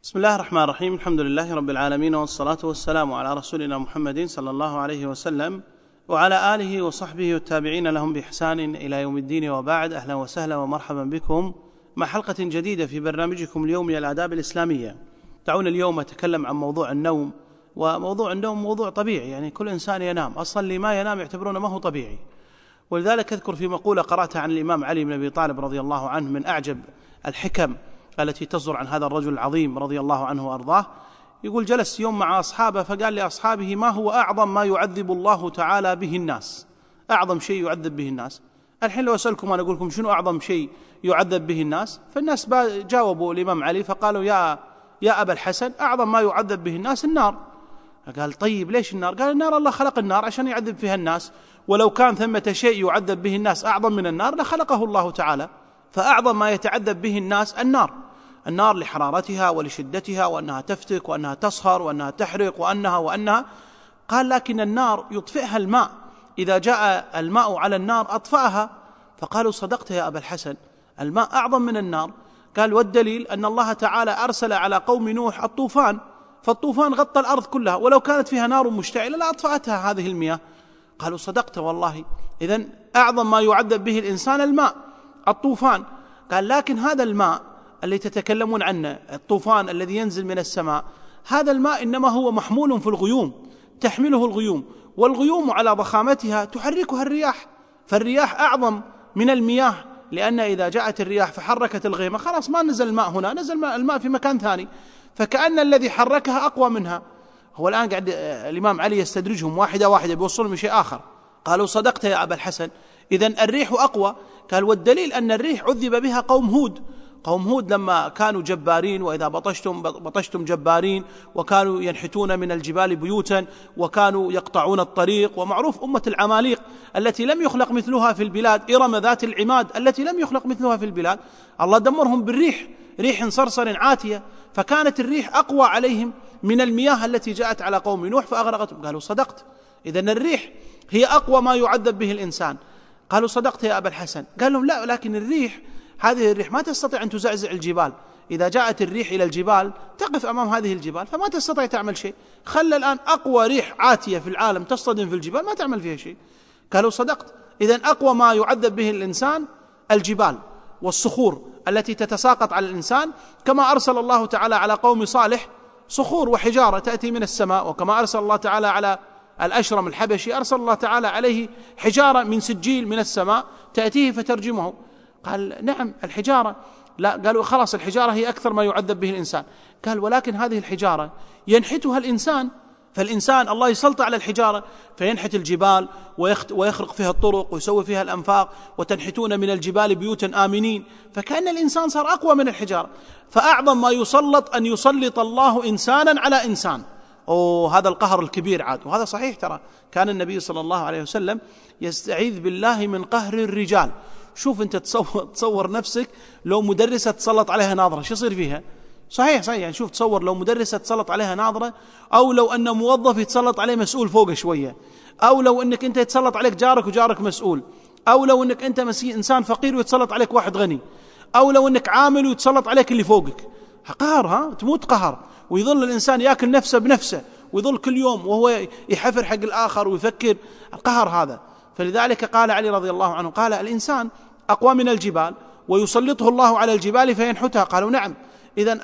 بسم الله الرحمن الرحيم. الحمد لله رب العالمين، والصلاة والسلام على رسولنا محمد صلى الله عليه وسلم وعلى آله وصحبه والتابعين لهم بإحسان إلى يوم الدين، وبعد. أهلا وسهلا ومرحبا بكم مع حلقة جديدة في برنامجكم اليومي الآداب الإسلامية. دعونا اليوم أتكلم عن موضوع النوم. وموضوع النوم موضوع طبيعي، يعني كل إنسان ينام، أصلا اللي ما ينام يعتبرونه ما هو طبيعي. ولذلك أذكر في مقولة قرأتها عن الإمام علي بن أبي طالب رضي الله عنه من أعجب الحكم التي تصدر عن هذا الرجل العظيم رضي الله عنه وأرضاه. يقول: جلس يوم مع أصحابه فقال لأصحابه: ما هو أعظم ما يعذب الله تعالى به الناس؟ أعظم شيء يعذب به الناس. الحين لو أسألكم أنا أقول لكم شنو أعظم شيء يعذب به الناس، فالناس جاوبوا الإمام علي فقالوا: يا أبا الحسن، أعظم ما يعذب به الناس النار. قال: طيب ليش النار؟ قال: النار الله خلق النار عشان يعذب فيها الناس، ولو كان ثمة شيء يعذب به الناس أعظم من النار لخلقه الله تعالى. فأعظم ما يتعذب به الناس النار لحرارتها ولشدتها، وأنها تفتك، وأنها تصهر، وأنها تحرق، وأنها. قال: لكن النار يطفئها الماء، إذا جاء الماء على النار أطفأها. فقالوا: صدقت يا أبا الحسن، الماء أعظم من النار. قال: والدليل أن الله تعالى أرسل على قوم نوح الطوفان، فالطوفان غطى الأرض كلها، ولو كانت فيها نار مشتعلة لأطفأتها هذه المياه. قالوا: صدقت والله، إذن أعظم ما يعذب به الإنسان الماء، الطوفان. قال: لكن هذا الماء اللي تتكلمون عنه، الطوفان الذي ينزل من السماء، هذا الماء إنما هو محمول في الغيوم، تحمله الغيوم، والغيوم على ضخامتها تحركها الرياح، فالرياح أعظم من المياه، لأن إذا جاءت الرياح فحركت الغيمة خلاص ما نزل الماء هنا، نزل الماء في مكان ثاني، فكأن الذي حركها أقوى منها. هو الآن قاعد الإمام علي يستدرجهم واحدة واحدة بيوصلهم لشيء آخر. قالوا: صدقت يا أبا الحسن، إذن الريح أقوى. قال: والدليل أن الريح عذب بها قوم هود لما كانوا جبارين، وإذا بطشتم جبارين، وكانوا ينحتون من الجبال بيوتا، وكانوا يقطعون الطريق. ومعروف أمة العماليق التي لم يخلق مثلها في البلاد، إرم ذات العماد التي لم يخلق مثلها في البلاد، الله دمرهم بالريح، ريح صرصر عاتية، فكانت الريح أقوى عليهم من المياه التي جاءت على قوم نوح فأغرقتهم. قالوا: صدقت، إذن الريح هي أقوى ما يعذب به الإنسان. قالوا: صدقت يا أبا الحسن. قال لهم: لا، لكن هذه الريح ما تستطيع أن تزعزع الجبال، إذا جاءت الريح إلى الجبال تقف أمام هذه الجبال فما تستطيع تعمل شيء. خلى الآن أقوى ريح عاتية في العالم تصطدم في الجبال ما تعمل فيها شيء. قالوا: صدقت، إذن أقوى ما يعذب به الإنسان الجبال والصخور التي تتساقط على الإنسان، كما أرسل الله تعالى على قوم صالح صخور وحجارة تأتي من السماء، وكما أرسل الله تعالى على الأشرم الحبشي أرسل الله تعالى عليه حجارة من سجيل من السماء تأتيه فترجمه. قال: نعم الحجارة. لا، قالوا: خلاص الحجارة هي أكثر ما يعذب به الإنسان. قال: ولكن هذه الحجارة ينحتها الإنسان، فالإنسان الله يسلط على الحجارة فينحت الجبال ويخرق فيها الطرق ويسوي فيها الأنفاق، وتنحتون من الجبال بيوتا آمنين، فكأن الإنسان صار أقوى من الحجارة. فأعظم ما يسلط أن يسلط الله إنسانا على إنسان. هذا القهر الكبير عاد، وهذا صحيح. ترى كان النبي صلى الله عليه وسلم يستعيذ بالله من قهر الرجال. شوف أنت تصور نفسك لو مدرسة تسلط عليها ناظرة شو يصير فيها؟ صحيح يعني شوف، تصور لو مدرسة تسلط عليها ناظرة، أو لو أن موظف يتسلط عليه مسؤول فوقه شوية، أو لو أنك أنت يتسلط عليك جارك وجارك مسؤول، أو لو أنك أنت إنسان فقير ويتسلط عليك واحد غني، أو لو أنك عامل ويتسلط عليك اللي فوقك. قهر، تموت قهر. ويظل الإنسان يأكل نفسه بنفسه، ويظل كل يوم وهو يحفر حق الآخر ويفكر. القهر هذا. فلذلك قال علي رضي الله عنه، قال: الإنسان أقوى من الجبال، ويسلطه الله على الجبال فينحتها. قالوا: نعم، إذن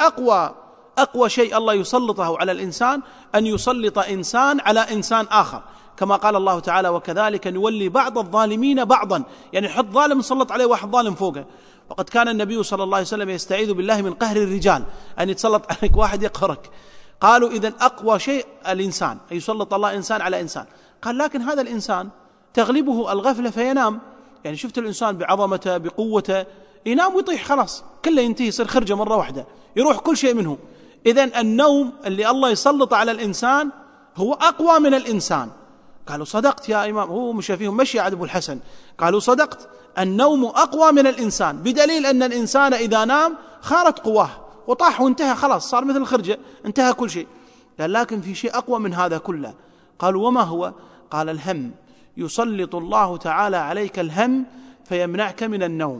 أقوى شيء الله يسلطه على الإنسان أن يسلط إنسان على إنسان آخر، كما قال الله تعالى: وكذلك نولي بعض الظالمين بعضا، يعني حط ظالم نسلط عليه واحد ظالم فوقه. وقد كان النبي صلى الله عليه وسلم يستعيذ بالله من قهر الرجال، أن يتسلط عليك واحد يقهرك. قالوا: إذن أقوى شيء الإنسان، أن يسلط الله إنسان على إنسان. قال: لكن هذا الإنسان تغلبه الغفلة فينام. يعني شفت الإنسان بعظمته بقوته ينام ويطيح، خلاص كله ينتهي، يصير خرجة مرة واحدة، يروح كل شيء منه. إذن النوم اللي الله يسلط على الإنسان هو أقوى من الإنسان. قالوا: صدقت يا إمام. هو مش فيهم مشي عاد أبو الحسن. قالوا: صدقت، النوم أقوى من الإنسان، بدليل أن الإنسان إذا نام خارت قواه وطاح وانتهى، خلاص صار مثل الخرجة، انتهى كل شيء. قال: لكن في شيء أقوى من هذا كله. قالوا: وما هو؟ قال: الهم. يسلط الله تعالى عليك الهم فيمنعك من النوم.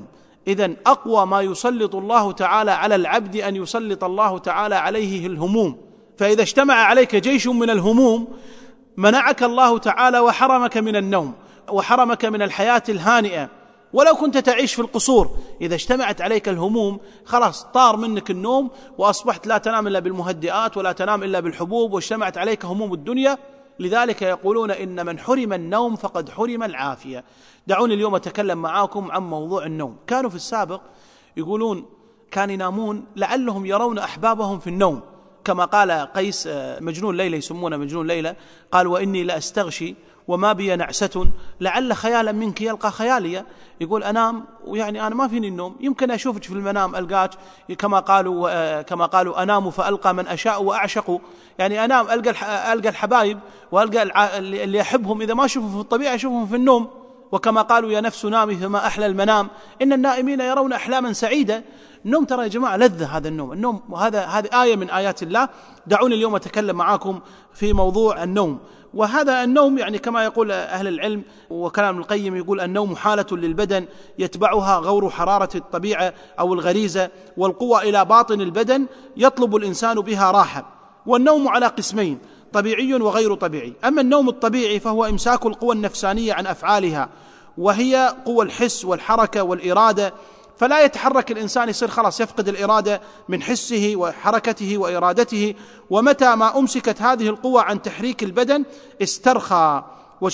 إذن أقوى ما يسلط الله تعالى على العبد أن يسلط الله تعالى عليه الهموم. فإذا اجتمع عليك جيش من الهموم منعك الله تعالى وحرمك من النوم وحرمك من الحياة الهانئة، ولو كنت تعيش في القصور. إذا اجتمعت عليك الهموم خلاص طار منك النوم، وأصبحت لا تنام إلا بالمهدئات ولا تنام إلا بالحبوب، واجتمعت عليك هموم الدنيا. لذلك يقولون إن من حرم النوم فقد حرم العافية. دعوني اليوم أتكلم معاكم عن موضوع النوم. كانوا في السابق يقولون كان ينامون لعلهم يرون أحبابهم في النوم، كما قال قيس مجنون ليلى، يسمونه مجنون ليلى، قال وإني لأستغشي وما بي نعسة لعل خيالا منك يلقى خيالي. يقول أنام ويعني أنا ما فيني النوم، يمكن أشوفك في المنام ألقاك، كما قالوا أنام فألقى من أشاء وأعشق، يعني أنام ألقى الحبايب وألقى اللي أحبهم، إذا ما أشوفهم في الطبيعة أشوفهم في النوم. وكما قالوا يا نفس نامي فما أحلى المنام إن النائمين يرون أحلاما سعيدة. النوم ترى يا جماعة لذة، هذا النوم هذه آية من آيات الله. دعوني اليوم أتكلم معاكم في موضوع النوم. وهذا النوم يعني كما يقول أهل العلم وكلام القيم، يقول النوم حالة للبدن يتبعها غور حرارة الطبيعة أو الغريزة والقوة إلى باطن البدن يطلب الإنسان بها راحة. والنوم على قسمين، طبيعي وغير طبيعي. أما النوم الطبيعي فهو إمساك القوى النفسانية عن أفعالها، وهي قوى الحس والحركة والإرادة، فلا يتحرك الإنسان يصير خلاص يفقد الإرادة من حسه وحركته وإرادته. ومتى ما أمسكت هذه القوة عن تحريك البدن استرخى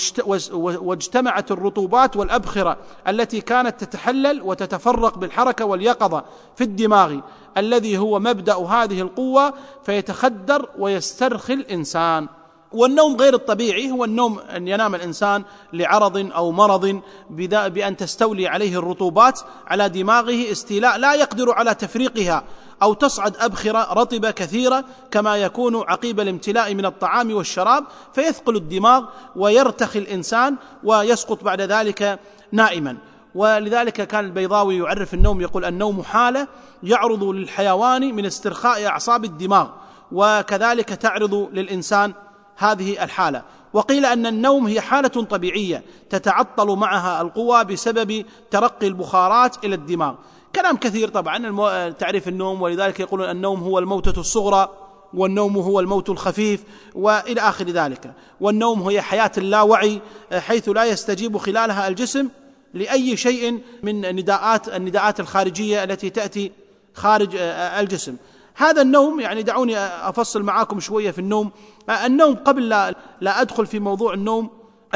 واجتمعت الرطوبات والأبخرة التي كانت تتحلل وتتفرق بالحركة واليقظة في الدماغ الذي هو مبدأ هذه القوة، فيتخدر ويسترخي الإنسان. والنوم غير الطبيعي هو النوم أن ينام الإنسان لعرض أو مرض بأن تستولي عليه الرطوبات على دماغه استيلاء لا يقدر على تفريقها، أو تصعد أبخرة رطبة كثيرة كما يكون عقيب الامتلاء من الطعام والشراب، فيثقل الدماغ ويرتخي الإنسان ويسقط بعد ذلك نائما. ولذلك كان البيضاوي يعرف النوم يقول النوم حالة يعرض للحيوان من استرخاء أعصاب الدماغ، وكذلك تعرض للإنسان هذه الحالة. وقيل أن النوم هي حالة طبيعية تتعطل معها القوى بسبب ترقي البخارات إلى الدماغ. كلام كثير طبعا تعريف النوم، ولذلك يقولون النوم هو الموتة الصغرى، والنوم هو الموت الخفيف، وإلى آخر ذلك. والنوم هي حياة اللاوعي حيث لا يستجيب خلالها الجسم لأي شيء من النداءات الخارجية التي تأتي خارج الجسم. هذا النوم يعني دعوني أفصل معاكم شوية في النوم. النوم قبل لا أدخل في موضوع النوم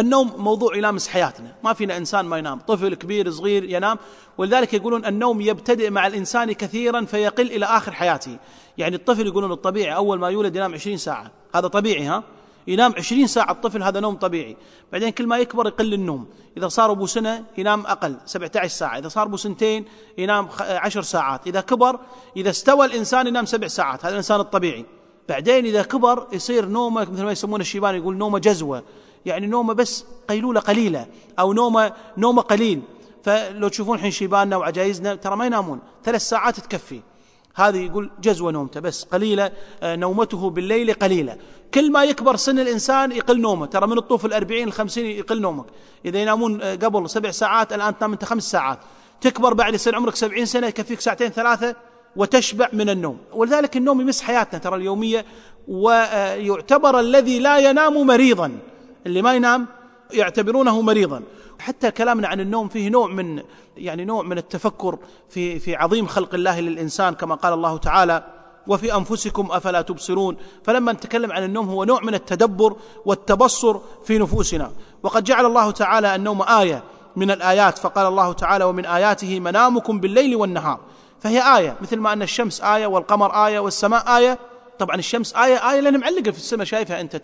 موضوع يلامس حياتنا، ما فينا إنسان ما ينام، طفل كبير صغير ينام. ولذلك يقولون النوم يبتدئ مع الإنسان كثيرا فيقل إلى آخر حياته. يعني الطفل يقولون الطبيعي أول ما يولد ينام 20 ساعة، هذا طبيعي، ينام 20 ساعة الطفل، هذا نوم طبيعي. بعدين كل ما يكبر يقل النوم، إذا صار أبو سنة ينام أقل 17 ساعة، إذا صار أبو سنتين ينام 10 ساعات، إذا كبر إذا استوى الإنسان ينام 7 ساعات، هذا الإنسان الطبيعي. بعدين إذا كبر يصير نومه مثل ما يسمونه الشيبان، يقول نومه جزوة، يعني نومه بس قيلولة قليلة أو نومه قليل. فلو تشوفون حين شيباننا وعجائزنا ترى ما ينامون 3 ساعات تكفي، هذه يقول جزوة نومته بس قليلة، نومته بالليل قليلة. كل ما يكبر سن الإنسان يقل نومه، ترى من الطفل 40 ل50 يقل نومك. إذا ينامون قبل 7 ساعات الآن تنام أنت 5 ساعات، تكبر بعد يصير عمرك 70 سنة يكفيك 2 3 وتشبع من النوم. ولذلك النوم يمس حياتنا ترى اليومية، ويعتبر الذي لا ينام مريضا، اللي ما ينام يعتبرونه مريضا. حتى كلامنا عن النوم فيه نوع من التفكر في عظيم خلق الله للإنسان، كما قال الله تعالى وفي أنفسكم أفلا تبصرون. فلما نتكلم عن النوم هو نوع من التدبر والتبصر في نفوسنا. وقد جعل الله تعالى النوم آية من الآيات، فقال الله تعالى ومن آياته منامكم بالليل والنهار، فهي آية مثل ما أن الشمس آية والقمر آية والسماء آية. طبعا الشمس آية لأنها معلقة في السماء، شايفها أنت،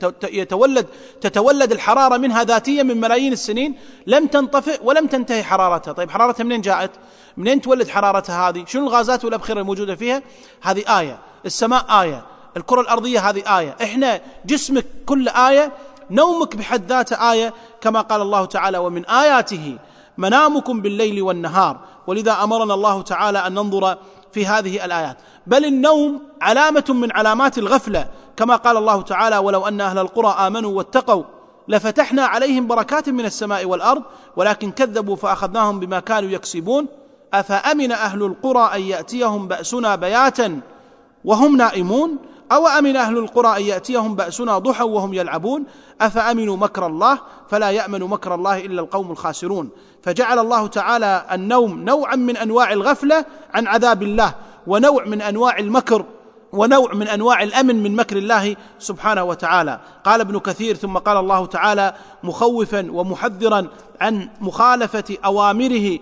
تتولد الحرارة منها ذاتيا من ملايين السنين، لم تنطفئ ولم تنتهي حرارتها. طيب حرارتها منين جاءت؟ منين تولد حرارتها هذه؟ شنو الغازات والأبخرة الموجودة فيها؟ هذه آية. السماء آية، الكرة الأرضية هذه آية، إحنا جسمك كل آية، نومك بحد ذاته آية، كما قال الله تعالى ومن آياته منامكم بالليل والنهار. ولذا أمرنا الله تعالى أن ننظر في هذه الآيات. بل النوم علامة من علامات الغفلة، كما قال الله تعالى ولو أن أهل القرى آمنوا واتقوا لفتحنا عليهم بركات من السماء والأرض ولكن كذبوا فأخذناهم بما كانوا يكسبون. أفأمن أهل القرى أن يأتيهم بأسنا بياتا وهم نائمون أو أمن أهل القرى أن يأتيهم بأسنا ضحى وهم يلعبون أفأمنوا مكر الله فلا يأمن مكر الله إلا القوم الخاسرون. فجعل الله تعالى النوم نوعا من أنواع الغفلة عن عذاب الله، ونوع من أنواع المكر، ونوع من أنواع الأمن من مكر الله سبحانه وتعالى. قال ابن كثير: ثم قال الله تعالى مخوفا ومحذرا عن مخالفة أوامره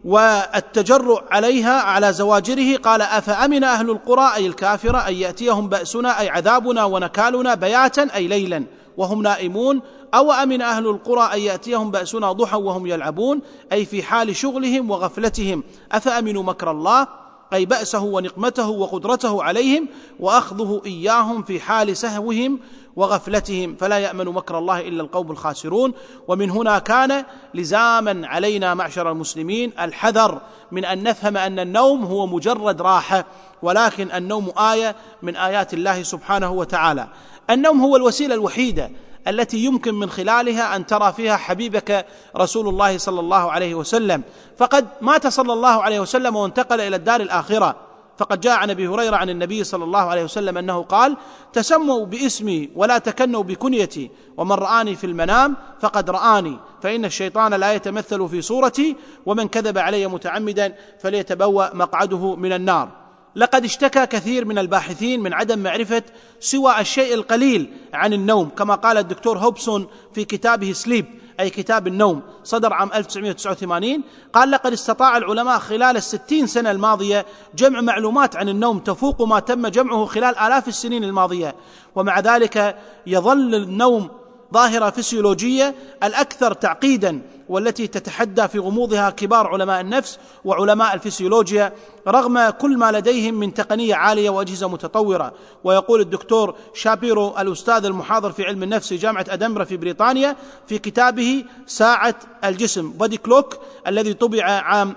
والتجرؤ عليها على زواجره، قال: أفأمن أهل القرى أي الكافرة أن يأتيهم بأسنا أي عذابنا ونكالنا بياتا أي ليلا وهم نائمون، أو أمن أهل القرى أن يأتيهم بأسنا ضحى وهم يلعبون أي في حال شغلهم وغفلتهم. أفأمنوا مكر الله أي بأسه ونقمته وقدرته عليهم وأخذه إياهم في حال سهوهم وغفلتهم، فلا يأمن مكر الله إلا القوم الخاسرون. ومن هنا كان لزاما علينا معشر المسلمين الحذر من أن نفهم أن النوم هو مجرد راحة، ولكن النوم آية من آيات الله سبحانه وتعالى. النوم هو الوسيلة الوحيدة التي يمكن من خلالها أن ترى فيها حبيبك رسول الله صلى الله عليه وسلم، فقد مات صلى الله عليه وسلم وانتقل إلى الدار الآخرة. فقد جاء عن أبي هريرة عن النبي صلى الله عليه وسلم أنه قال: تسموا باسمي ولا تكنوا بكنيتي، ومن رآني في المنام فقد رآني، فإن الشيطان لا يتمثل في صورتي، ومن كذب علي متعمدا فليتبوأ مقعده من النار. لقد اشتكى كثير من الباحثين من عدم معرفة سوى الشيء القليل عن النوم، كما قال الدكتور هوبسون في كتابه سليب أي كتاب النوم، صدر عام 1989. قال: لقد استطاع العلماء خلال 60 سنة الماضية جمع معلومات عن النوم تفوق ما تم جمعه خلال آلاف السنين الماضية، ومع ذلك يظل النوم ظاهرة فسيولوجية الأكثر تعقيدا، والتي تتحدى في غموضها كبار علماء النفس وعلماء الفسيولوجيا رغم كل ما لديهم من تقنية عالية وأجهزة متطورة. ويقول الدكتور شابيرو الأستاذ المحاضر في علم النفس في جامعة أدنبرا في بريطانيا في كتابه ساعة الجسم بودي كلوك الذي طبع عام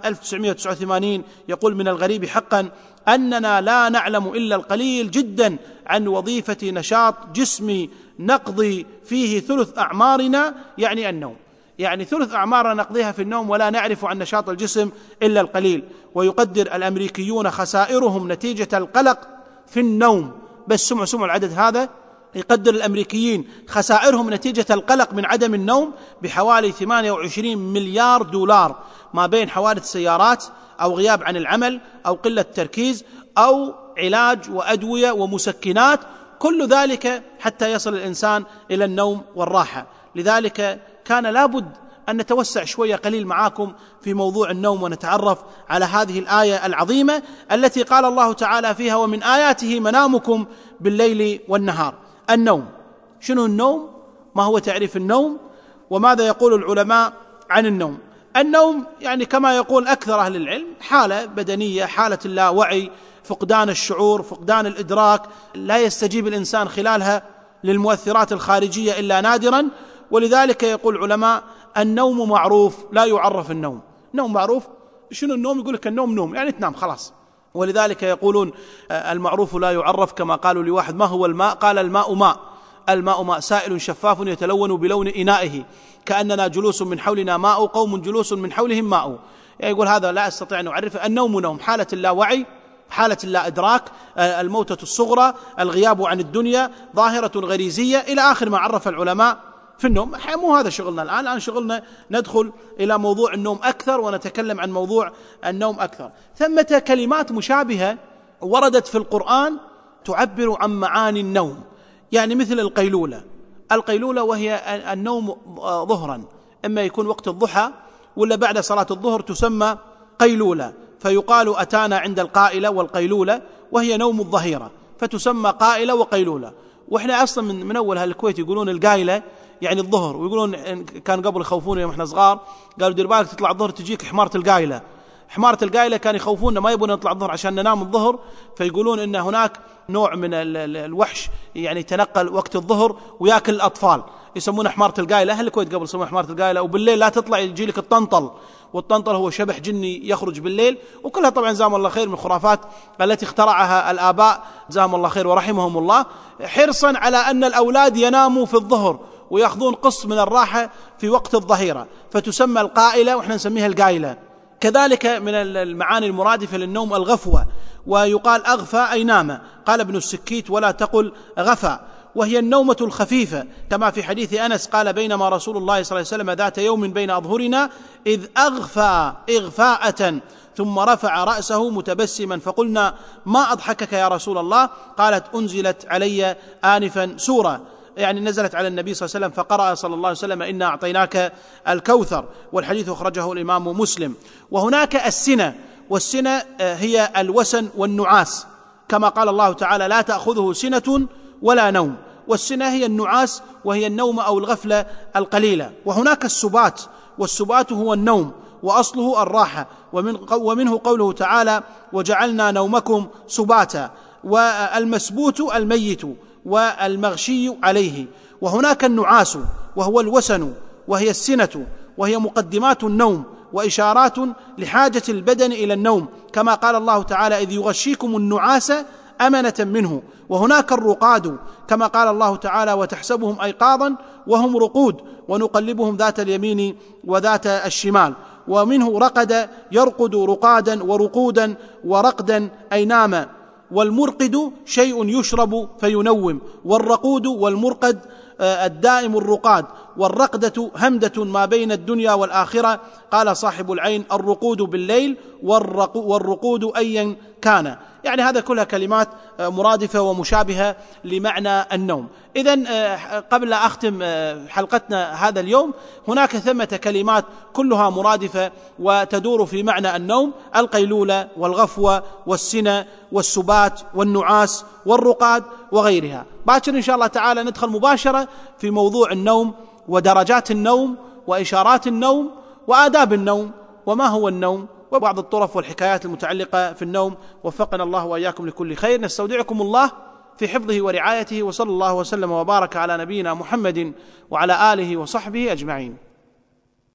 1989، يقول: من الغريب حقا أننا لا نعلم إلا القليل جدا عن وظيفة نشاط جسمي نقضي فيه ثلث أعمارنا، يعني النوم، يعني ثلث أعمارنا نقضيها في النوم ولا نعرف عن نشاط الجسم إلا القليل. ويقدر الأمريكيون خسائرهم نتيجة القلق في النوم، بس سمعوا العدد هذا، يقدر الأمريكيين خسائرهم نتيجة القلق من عدم النوم بحوالي 28 مليار دولار، ما بين حوادث سيارات أو غياب عن العمل أو قلة تركيز أو علاج وأدوية ومسكنات، كل ذلك حتى يصل الإنسان إلى النوم والراحة. لذلك كان لابد أن نتوسع شوية قليل معاكم في موضوع النوم ونتعرف على هذه الآية العظيمة التي قال الله تعالى فيها: ومن آياته منامكم بالليل والنهار. النوم، شنو النوم؟ ما هو تعريف النوم؟ وماذا يقول العلماء عن النوم؟ النوم يعني كما يقول أكثر أهل العلم حالة بدنية، حالة اللاوعي، فقدان الشعور، فقدان الإدراك، لا يستجيب الإنسان خلالها للمؤثرات الخارجية إلا نادرا. ولذلك يقول العلماء: النوم معروف لا يعرف النوم. نوم معروف، شنو النوم؟ يقول لك النوم نوم، يعني تنام خلاص. ولذلك يقولون المعروف لا يعرف، كما قالوا لواحد: ما هو الماء؟ قال: الماء ماء، الماء ماء سائل شفاف يتلون بلون إنائه، كأننا جلوس من حولنا ماء، قوم جلوس من حولهم ماء. يعني يقول هذا لا أستطيع أن أعرفه. النوم نوم، حالة اللاوعي، حالة اللا إدراك، الموتة الصغرى، الغياب عن الدنيا، ظاهرة غريزية، إلى آخر ما عرف العلماء في النوم. مو هذا شغلنا الآن شغلنا ندخل إلى موضوع النوم أكثر ونتكلم عن موضوع النوم أكثر. ثمة كلمات مشابهة وردت في القرآن تعبر عن معاني النوم، يعني مثل القيلولة. القيلولة وهي النوم ظهرا، إما يكون وقت الضحى ولا بعد صلاة الظهر تسمى قيلولة، فيقال أتانا عند القائلة والقيلولة، وهي نوم الظهيرة، فتسمى قائلة وقيلولة. وإحنا أصلا من أول هالكويت يقولون القايلة يعني الظهر، ويقولون كان قبل يخوفون يوم إحنا صغار، قالوا دير بالك تطلع الظهر تجيك حمارة القايلة. حمارة القايلة كان يخوفوننا، ما يبون نطلع الظهر عشان ننام الظهر، فيقولون إن هناك نوع من الوحش يعني تنقل وقت الظهر ويأكل الأطفال، يسمونه حمارة القايلة. أهل الكويت قبل يسمونه حمارة القايلة. وبالليل لا تطلع، يجي لك الطنطل، والطنطل هو شبح جني يخرج بالليل، وكلها طبعا جزاهم الله خير من الخرافات التي اخترعها الآباء جزاهم الله خير ورحمهم الله، حرصا على أن الأولاد يناموا في الظهر ويأخذون قسط من الراحة في وقت الظهيرة، فتسمى القائلة وإحنا نسميها القايلة. كذلك من المعاني المرادفة للنوم الغفوة، ويقال أغفى أي نام. قال ابن السكيت: ولا تقل غفى، وهي النومة الخفيفة، كما في حديث أنس قال: بينما رسول الله صلى الله عليه وسلم ذات يوم بين أظهرنا إذ أغفى إغفاءة ثم رفع رأسه متبسما، فقلنا: ما أضحكك يا رسول الله؟ قالت: أنزلت علي آنفا سورة، يعني نزلت على النبي صلى الله عليه وسلم، فقرأ صلى الله عليه وسلم: إنا أعطيناك الكوثر. والحديث أخرجه الإمام مسلم. وهناك السنة، والسنة هي الوسن والنعاس، كما قال الله تعالى: لا تأخذه سنة ولا نوم. والسنة هي النعاس، وهي النوم أو الغفلة القليلة. وهناك السبات، والسبات هو النوم، وأصله الراحة، ومنه قوله تعالى: وجعلنا نومكم سباتا. والمسبوت الميت، والمغشي عليه. وهناك النعاس، وهو الوسن، وهي السنة، وهي مقدمات النوم وإشارات لحاجة البدن إلى النوم، كما قال الله تعالى: إذ يغشيكم النعاس أمنة منه. وهناك الرقاد، كما قال الله تعالى: وتحسبهم أيقاظا وهم رقود ونقلبهم ذات اليمين وذات الشمال. ومنه رقد يرقد رقادا ورقودا ورقدا أي نام. والمرقد شيء يشرب فينوم، والرقود والمرقد الدائم الرقاد. والرقدة همدة ما بين الدنيا والآخرة. قال صاحب العين: الرقود بالليل والرقود أيا كان. يعني هذا كلها كلمات مرادفة ومشابهة لمعنى النوم. إذن قبل أختم حلقتنا هذا اليوم، هناك ثمة كلمات كلها مرادفة وتدور في معنى النوم: القيلولة والغفوة والسنة والسبات والنعاس والرقاد وغيرها. باكر إن شاء الله تعالى ندخل مباشرة في موضوع النوم ودرجات النوم وإشارات النوم وآداب النوم وما هو النوم وبعض الطرف والحكايات المتعلقة في النوم. وفقنا الله وإياكم لكل خير. نستودعكم الله في حفظه ورعايته، وصلى الله وسلم وبارك على نبينا محمد وعلى آله وصحبه أجمعين.